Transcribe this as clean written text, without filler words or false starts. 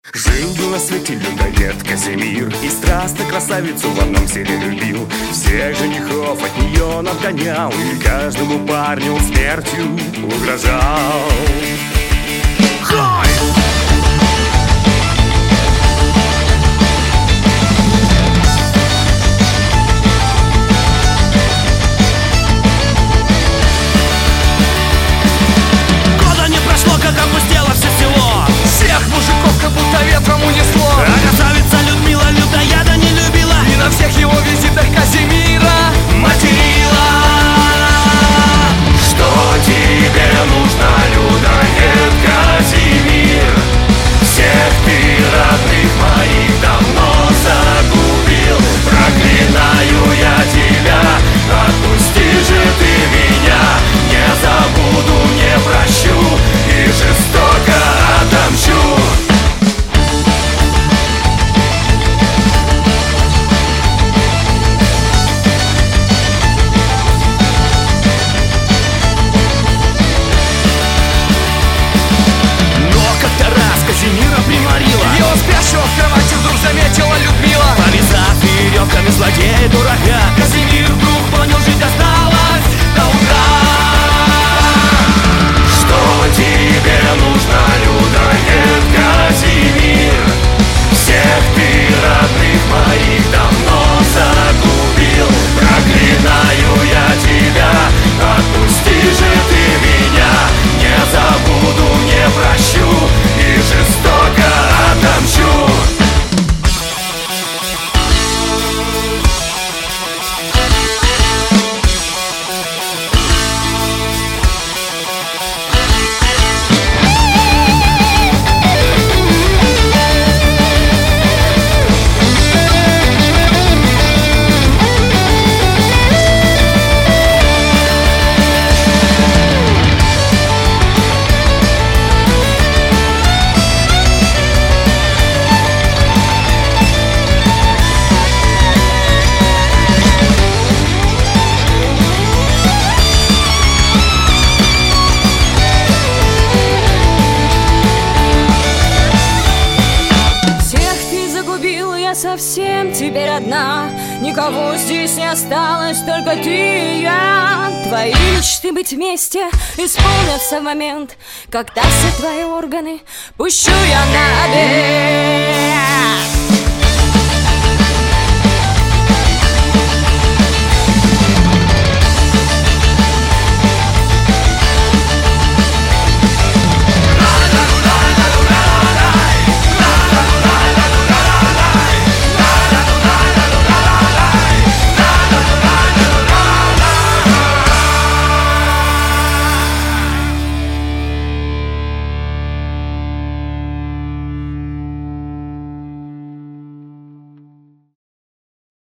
Жил на свете людоед Казимир, и страстно красавицу в одном селе любил. Всех женихов от нее надгонял, и каждому парню смертью угрожал. Хай! Как опустело все село, всех мужиков как будто ветром унесло. А красавица Людмила людоеда не любила, и на всех его визитах Казимира материла. Что тебе нужно, людоед Казимир? Всех ты родных моих давно загубил. Проклинаю я тебя, отпусти же ты меня. Не забуду, не прощу и жестоко отомщу. Но как-то раз Казимира приморила, его спящего в кровати вдруг заметила Людмила. повязав веревками злодея дурака, Казимир вдруг понял, жить осталось до утра. Что тебе нужно, людоед Казимир? Всех ты родных моих давно загубил. Проклинаю я тебя, отпусти же ты меня. Не забуду, не прощу и жестоко отомщу. Совсем теперь одна, никого здесь не осталось, только ты и я. Твои мечты быть вместе исполнятся в момент, когда все твои органы пущу я на обед.